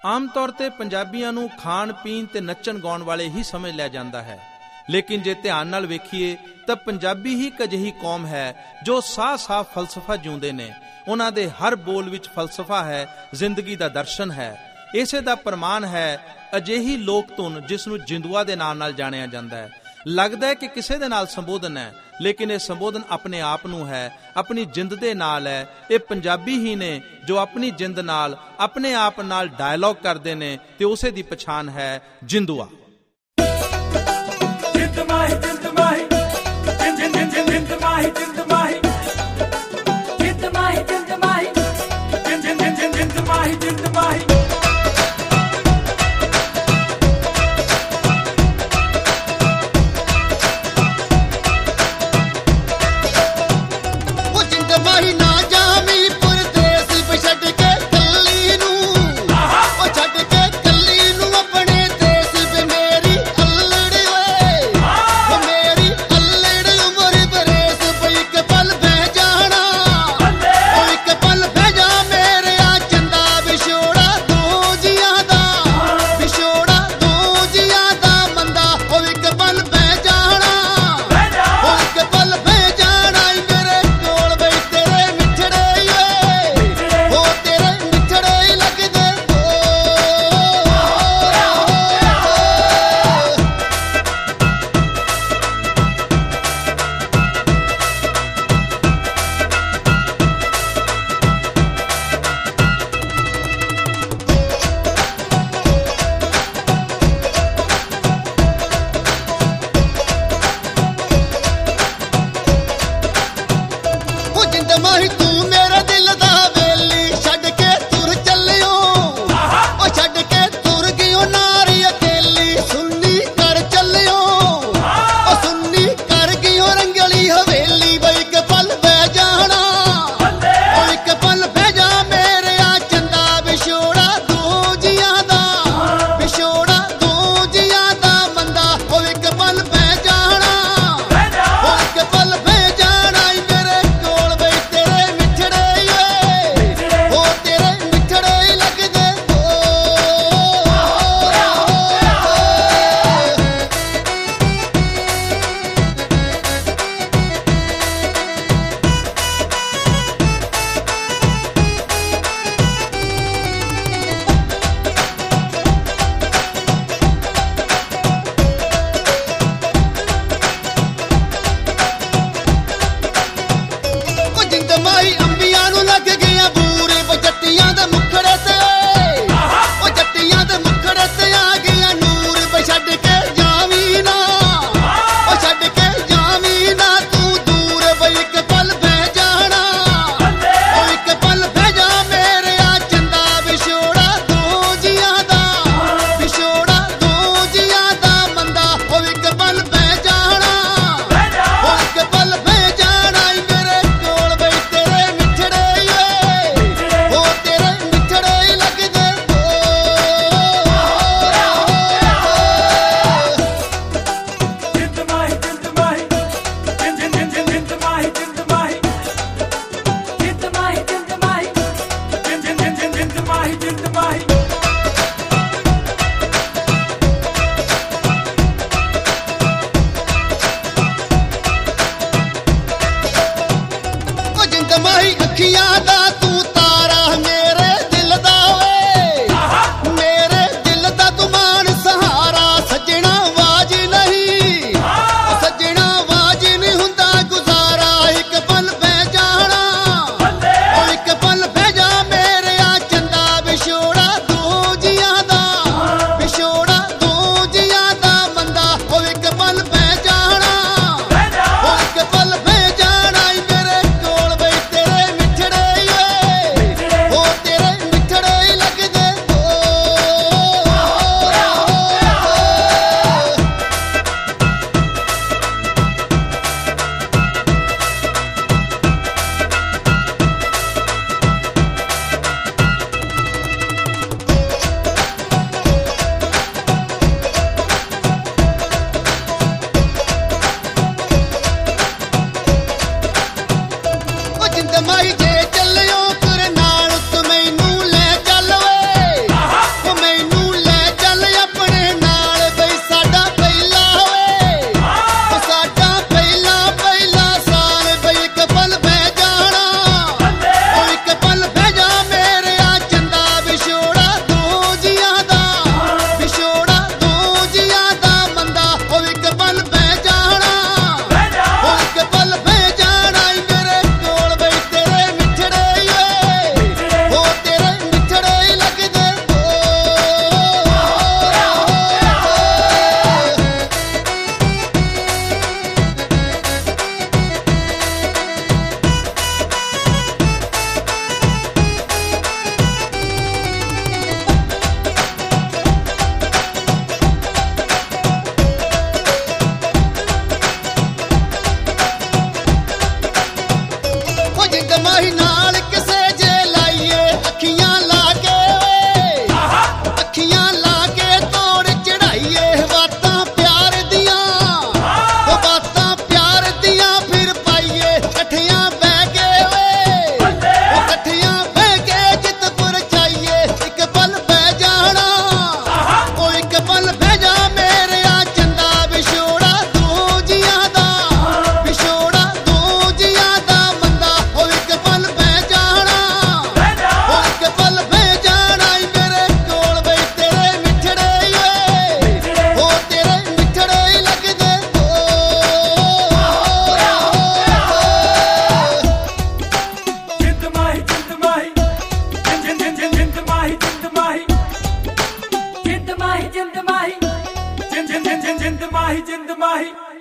ਆਮ ਤੌਰ ਤੇ ਪੰਜਾਬੀਆਂ ਨੂੰ ਖਾਣ ਪੀਣ ਤੇ ਨੱਚਣ ਗਾਉਣ ਵਾਲੇ ਹੀ ਸਮਝ ਲਿਆ ਜਾਂਦਾ ਹੈ, ਲੇਕਿਨ ਜੇ ਧਿਆਨ ਨਾਲ ਵੇਖੀਏ ਤਾਂ ਪੰਜਾਬੀ ਹੀ ਇੱਕ ਅਜਿਹੀ ਕੌਮ ਹੈ ਜੋ ਸਾਫ਼-ਸਾਫ਼ ਫਲਸਫਾ ਜਿਉਂਦੇ ਨੇ। ਉਹਨਾਂ ਦੇ ਹਰ ਬੋਲ ਵਿੱਚ ਫਲਸਫਾ ਹੈ, ਜ਼ਿੰਦਗੀ ਦਾ ਦਰਸ਼ਨ ਹੈ। ਇਸੇ ਦਾ ਪ੍ਰਮਾਣ ਹੈ ਅਜਿਹੀ ਲੋਕ ਧੁਨ ਜਿਸ ਨੂੰ ਜਿੰਦੂਆ ਦੇ ਨਾਂ ਨਾਲ ਜਾਣਿਆ ਜਾਂਦਾ ਹੈ। ਲੱਗਦਾ ਹੈ ਕਿ ਕਿਸੇ ਦੇ ਨਾਲ ਸੰਬੋਧਨ ਹੈ, ਲੇਕਿਨ ਇਹ ਸੰਬੋਧਨ ਆਪਣੇ ਆਪ ਨੂੰ ਹੈ, ਆਪਣੀ ਜਿੰਦ ਦੇ ਨਾਲ ਹੈ। ਇਹ ਪੰਜਾਬੀ ਹੀ ਨੇ ਜੋ ਆਪਣੀ ਜਿੰਦ ਨਾਲ, ਆਪਣੇ ਆਪ ਨਾਲ ਡਾਇਲੌਗ ਕਰਦੇ ਨੇ, ਤੇ ਉਸੇ ਦੀ ਪਛਾਣ ਹੈ ਜਿੰਦੂਆ। ਛੱਡ ਕੇ ਕੱਲੀ ਨੂੰ ਆਪਣੇ ਦੇਸ਼ ਬਿਨੇ ਮਾਹੀ